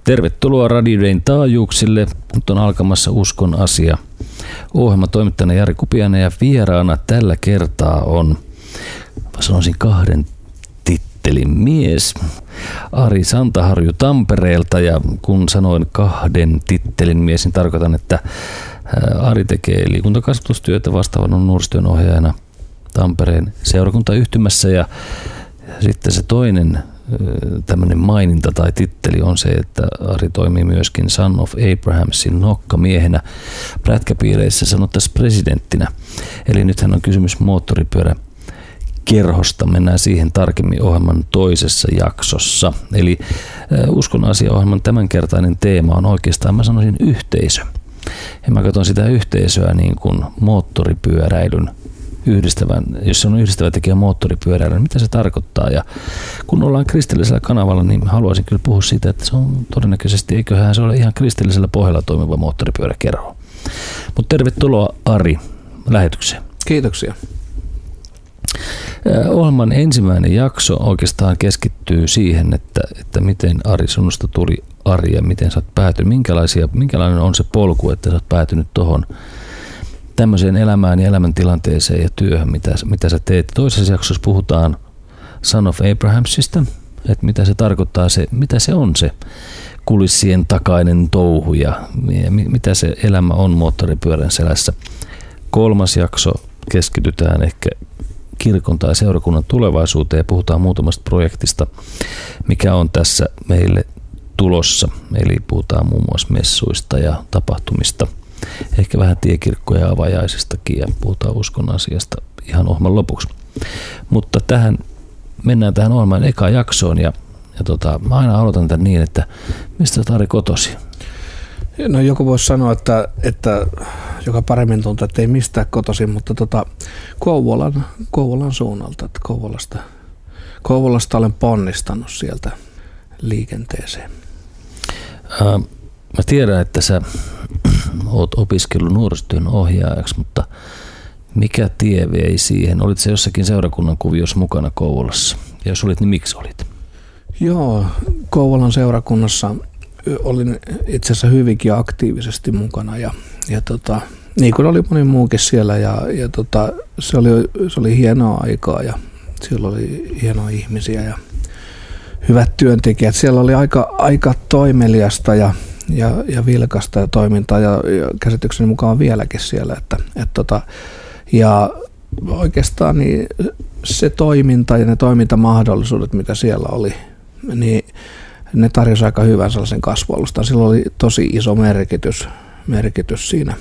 Tervetuloa Radio Dayn taajuuksille. Nyt on alkamassa Uskon asia. Ohjelma toimittajana Jari Kupiainen ja vieraana tällä kertaa on, sanoisin, kahden tittelin mies. Ari Santaharju Tampereelta, ja kun sanoin kahden tittelin mies, niin tarkoitan, että Ari tekee liikuntakasvatustyötä vastaavana nuorisotyön ohjaajana Tampereen seurakuntayhtymässä, ja sitten se toinen tämmöinen maininta tai titteli on se, että Ari toimii myöskin Son of Abrahamsin nokkamiehenä, prätkäpiireissä sanottaisiin presidenttinä. Eli nythän on kysymys moottoripyöräkerhosta. Mennään siihen tarkemmin ohjelman toisessa jaksossa. Eli Uskon asia-ohjelman tämänkertainen teema on oikeastaan, mä sanoisin, yhteisö. Ja mä katson sitä yhteisöä niin kuin moottoripyöräilyn yhdistävän, jos se on yhdistävä tekijä moottoripyöräilyyn, niin mitä se tarkoittaa. Ja kun ollaan kristillisellä kanavalla, niin haluaisin kyllä puhua siitä, että se on todennäköisesti, eiköhän se ole ihan kristillisellä pohjalla toimiva moottoripyöräkerho. Mutta tervetuloa Ari lähetykseen. Kiitoksia. Ohjelman ensimmäinen jakso oikeastaan keskittyy siihen, että miten Ari sinusta tuli Ari ja miten sä oot päätynyt, minkälainen on se polku, että sä oot päätynyt tuohon tämmöiseen elämään ja elämäntilanteeseen ja työhön, mitä sä teet. Toisessa jaksossa puhutaan Son of Abrahamsista, että mitä se tarkoittaa, mitä se on se kulissien takainen touhu ja mitä se elämä on moottoripyörän selässä. Kolmas jakso keskitytään ehkä kirkon tai seurakunnan tulevaisuuteen ja puhutaan muutamasta projektista, mikä on tässä meille tulossa. Eli puhutaan muun muassa messuista ja tapahtumista. Ehkä vähän tiekirkkoja ja avajaisistakin ja puhutaan uskon asiasta ihan ohjelman lopuksi. Mutta mennään tähän ohjelman ekaan jaksoon ja mä aina aloitan tämän niin, että mistä Ari kotosi? No joku voisi sanoa, että joka paremmin tuntuu, että ei mistään kotosi, mutta Kouvolan suunnalta, että Kouvolasta olen ponnistanut sieltä liikenteeseen. Mä tiedän, että sä oot opiskellut nuorisotyön ohjaajaksi, mutta mikä tie vei siihen? Olit sä jossakin seurakunnan kuviossa mukana Kouvolassa? Ja jos olit, niin miksi olit? Joo, Kouvolan seurakunnassa olin itse asiassa hyvinkin aktiivisesti mukana ja niin kuin oli moni muukin siellä ja se oli hienoa aikaa ja siellä oli hienoa ihmisiä ja hyvät työntekijät. Siellä oli aika toimeliasta ja vilkasta ja toimintaa ja käsitykseni mukaan vieläkin siellä, ja oikeastaan niin se toiminta ja ne toimintamahdollisuudet, mitä siellä oli, niin ne tarjosi aika hyvän sellaisen kasvualustan. Sillä oli tosi iso merkitys siinä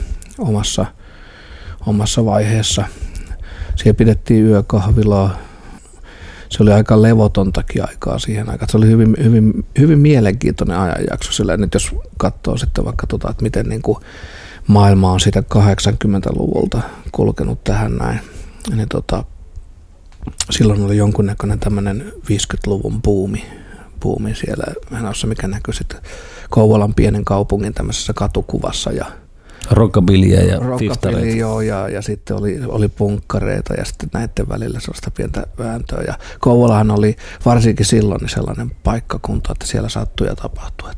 omassa vaiheessa. Siellä pidettiin yökahvilaa. Se oli aika levotontakin aikaa siihen aikaan. Se oli hyvin mielenkiintoinen ajanjakso. Sillä nyt jos katsoo sitten vaikka että miten niin kuin maailma on siitä 80-luvulta kulkenut tähän näin, niin silloin oli jonkunnäköinen tämmöinen 50-luvun buumi siellä menossa, mikä näkyy sitten Kouvolan pienen kaupungin tämmöisessä katukuvassa ja rockabillyä ja fiftareita. Joo, ja sitten oli punkkareita ja sitten näiden välillä sellaista pientä vääntöä. Ja Kouvolahan oli varsinkin silloin niin sellainen paikkakunta, että siellä sattui ja tapahtui.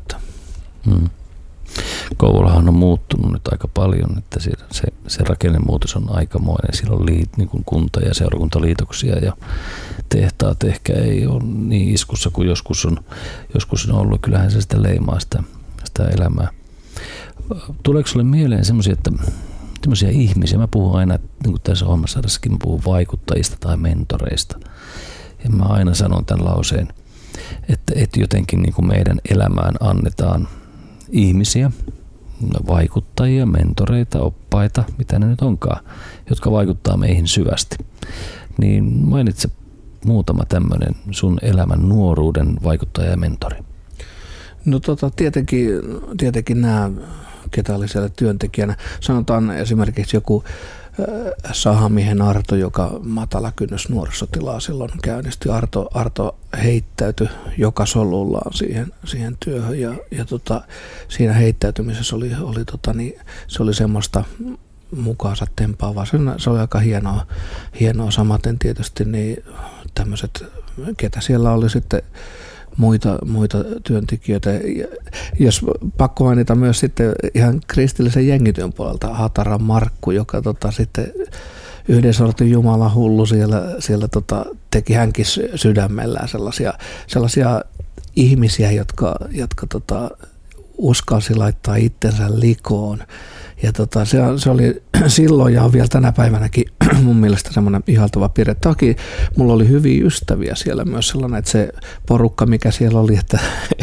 Kouvolahan on muuttunut nyt aika paljon, että se rakennemuutos on aikamoinen. Siellä on niin kuin kunta- ja seurakuntaliitoksia ja tehtaat ehkä ei ole niin iskussa kuin joskus on ollut. Kyllähän se sitä leimaa sitä elämää. Tuleeko sinulle mieleen semmoisia ihmisiä, mä puhun aina, niin kuin tässä ohjelmasarjassakin, mä puhun vaikuttajista tai mentoreista. Ja mä aina sanon tämän lauseen, että jotenkin niin kuin meidän elämään annetaan ihmisiä, vaikuttajia, mentoreita, oppaita, mitä ne nyt onkaan, jotka vaikuttaa meihin syvästi. Niin mainitse muutama tämmöinen sun elämän nuoruuden vaikuttaja ja mentori. No tietenkin nämä, ketä oli siellä työntekijänä. Sanotaan esimerkiksi joku Sahamiehen Arto, joka matala kynnys nuorisotilaa silloin käynnisti. Arto heittäytyi joka solullaan siihen työhön ja siinä heittäytymisessä se oli semmoista mukaansa tempaavaa. Se oli aika hienoa. Samaten tietysti niin tämmöiset, ketä siellä oli sitten muita työntekijöitä. Jos pakko mainita myös sitten ihan kristillisen jengityön puolelta Hatara Markku, joka sitten yhden sortin Jumala hullu siellä teki hänkin sydämellään sellaisia ihmisiä, jotka uskalsi laittaa itsensä likoon. Ja se oli silloin ja on vielä tänä päivänäkin mun mielestä semmoinen ihaltava piirre. Toki mulla oli hyviä ystäviä siellä myös sellainen, että se porukka, mikä siellä oli, että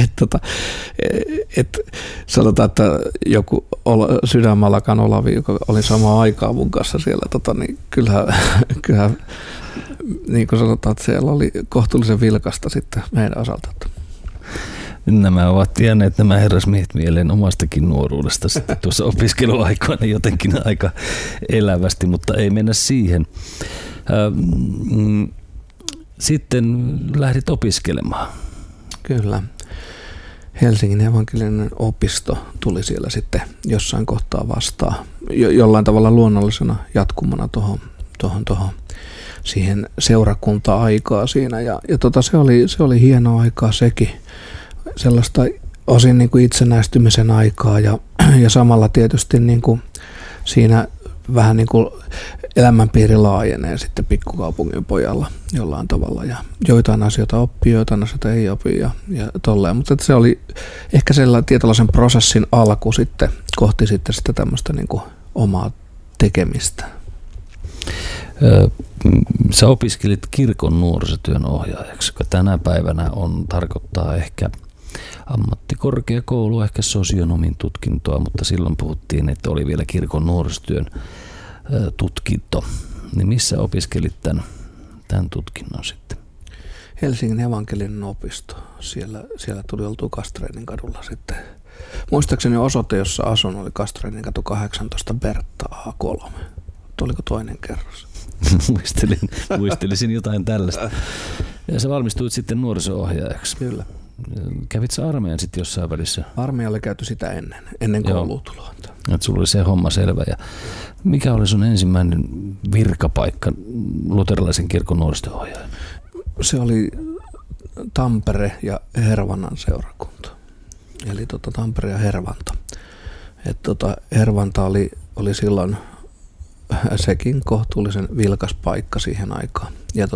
sanotaan, että joku Sydänmallakan Olavi, joka oli samaan aikaan mun kanssa siellä, niin kyllähän niin kuin sanotaan, että siellä oli kohtuullisen vilkasta sitten meidän osalta. Nämä ovat jääneet nämä herrasmiehet mieleen omastakin nuoruudesta sitten tuossa opiskeluaikoina jotenkin aika elävästi, mutta ei mennä siihen. Sitten lähdit opiskelemaan. Kyllä. Helsingin evankelinen opisto tuli siellä sitten jossain kohtaa vastaan. Jollain tavalla luonnollisena jatkumona tuohon siihen seurakunta-aikaa siinä. Ja se oli hienoa aikaa sekin. Sellaista osin niin kuin itsenäistymisen aikaa ja samalla tietysti niin kuin siinä vähän niin kuin elämänpiiri laajenee sitten pikkukaupungin pojalla jollain tavalla ja joitain asioita oppii, joitain asioita ei opi ja tolleen, mutta se oli ehkä sellainen tietynlaisen prosessin alku sitten kohti sitten sitä tämmöistä niin kuin omaa tekemistä. Sä opiskelit kirkon nuorisotyön ohjaajaksi, joka tänä päivänä tarkoittaa ehkä ammattikorkeakoulu, ehkä sosionomin tutkintoa, mutta silloin puhuttiin, että oli vielä kirkon nuorisotyön tutkinto. Niin missä opiskelit tämän tutkinnon sitten? Helsingin evankelinen opisto. Siellä tuli oltua Kastreinin kadulla sitten. Muistaakseni osoite, jossa asun, oli Kastreinin katu 18 Bertta A3. Oliko toinen kerros? Muistelisin jotain tällaista. Ja sä valmistuit sitten nuoriso-ohjaajaksi. Kyllä. Kävit sä armeijan sitten jossain välissä? Armeija oli käyty sitä ennen koulutuloa. Että sulla oli se homma selvä. Ja mikä oli sun ensimmäinen virkapaikka luterilaisen kirkon nuoriso-ohjaajana? Se oli Tampere ja Hervannan seurakunta. Eli Tampere ja Hervanta. Hervanta oli silloin sekin kohtuullisen vilkas paikka siihen aikaan.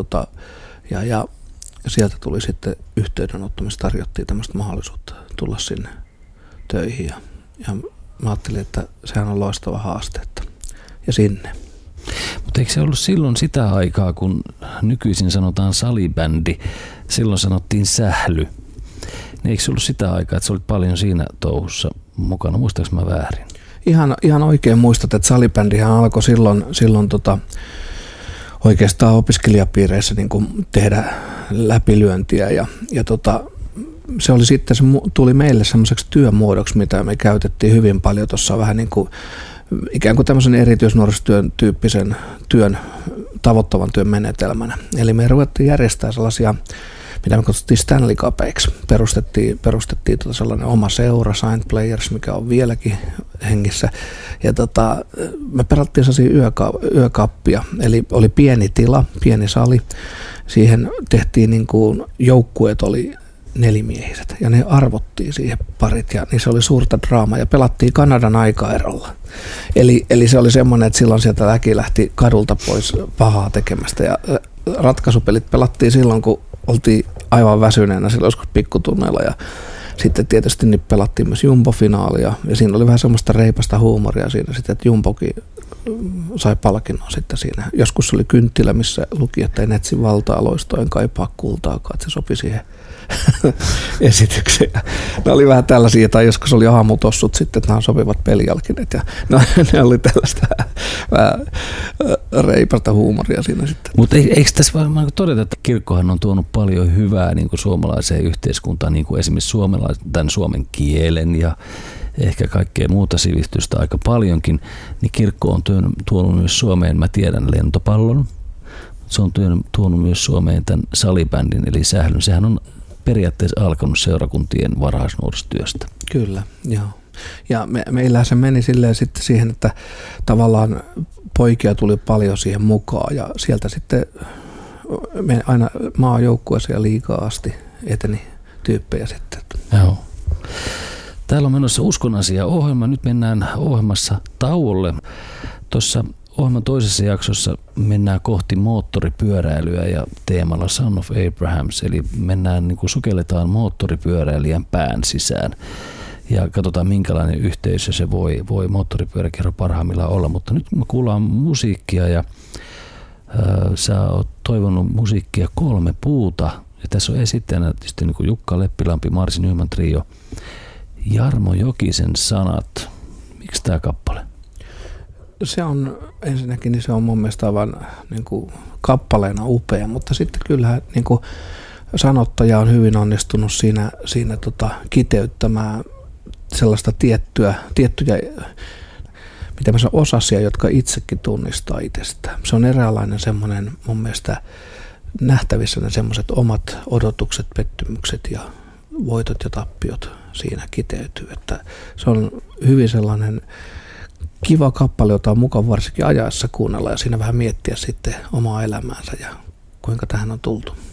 Ja sieltä tuli sitten yhteydenottamista, tarjottiin tämmöistä mahdollisuutta tulla sinne töihin. Ja mä ajattelin, että sehän on loistava haaste. Ja sinne. Mutta eikö se ollut silloin sitä aikaa, kun nykyisin sanotaan salibändi, silloin sanottiin sähly. Niin eikö se ollut sitä aikaa, että sä olit paljon siinä mukana? Muistaaks mä väärin? Ihan oikein muistat, että salibändihän alkoi silloin oikeastaan opiskelijapiireissä niin kuin tehdä läpilyöntiä ja se oli sitten, se tuli meille semmoiseksi työmuodoksi, mitä me käytettiin hyvin paljon tuossa vähän niin kuin ikään kuin tämmöisen erityisnuorisotyön tyyppisen tavoittavan työn menetelmänä. Eli me ruvettiin järjestää sellaisia, mitä me kutsuttiin Stanley Cupeiksi. Perustettiin sellainen oma seura, Saint Players, mikä on vieläkin hengissä. Ja me pelattiin sellaisia yökappia, eli oli pieni tila, pieni sali. Siihen tehtiin niin kuin joukkueet oli nelimiehiset ja ne arvottiin siihen parit ja niissä oli suurta draamaa ja pelattiin Kanadan aikaerolla. Eli se oli semmoinen, että silloin sieltä väki lähti kadulta pois pahaa tekemästä ja ratkaisupelit pelattiin silloin, kun oltiin aivan väsyneenä silloin joskus pikkutunneilla ja sitten tietysti niin pelattiin myös Jumbo-finaalia ja siinä oli vähän semmoista reipasta huumoria siinä sitten, että Jumbokin sai palkinnon sitten siinä. Joskus oli kynttilä, missä luki, että en etsi valtaa loistoen kaipaa kultaakaan, että se sopi siihen esitykseen. Ne oli vähän tällaisia, tai joskus oli aamutossut sitten, että nämä sopivat pelijalkineet ja ne oli tällaista vähän reipasta huumoria siinä sitten. Mutta eikö tässä varmaan todeta, että kirkkohan on tuonut paljon hyvää niin kuin suomalaiseen yhteiskuntaan, niin kuin esimerkiksi tämän suomen kielen ja ehkä kaikkea muuta sivistystä aika paljonkin, niin kirkko on tuonut myös Suomeen, mä tiedän, lentopallon. Se on tuonut myös Suomeen tämän salibändin, eli sählyn. Sehän on periaatteessa alkanut seurakuntien varhaisnuorisotyöstä. Kyllä, joo. Ja meillähän se meni silleen sitten siihen, että tavallaan poikia tuli paljon siihen mukaan ja sieltä sitten me aina maajoukkueeseen ja liigaa asti eteni tyyppejä sitten. Joo. Täällä on menossa Uskon asia -ohjelma. Nyt mennään ohjelmassa tauolle. Tuossa ohjelman toisessa jaksossa mennään kohti moottoripyöräilyä ja teemalla Son of Abrahams, eli mennään sukelletaan moottoripyöräilijän pään sisään ja katsotaan minkälainen yhteisö se voi moottoripyöräkerho parhaimmillaan olla, mutta nyt me kuullaan musiikkia ja sä oot toivonut musiikkia 3 puuta ja tässä on esittäjänä tietysti Jukka Leppilampi, Marsi Nyman trio, Jarmo Jokisen sanat. Miksi tämä kappale? Se on ensinnäkin niin se on mun mielestä aivan kappaleena upea, mutta sitten kyllähän sanottaja on hyvin onnistunut siinä kiteyttämään sellaista tiettyjä mitä mä sanon, osasia, jotka itsekin tunnistaa itsestään. Se on eräänlainen semmoinen mun mielestä nähtävissä ne semmoiset omat odotukset, pettymykset ja voitot ja tappiot siinä kiteytyy. Että se on hyvin sellainen kiva kappale, jota on mukava varsinkin ajaessa kuunnella ja siinä vähän miettiä sitten omaa elämäänsä ja kuinka tähän on tultu.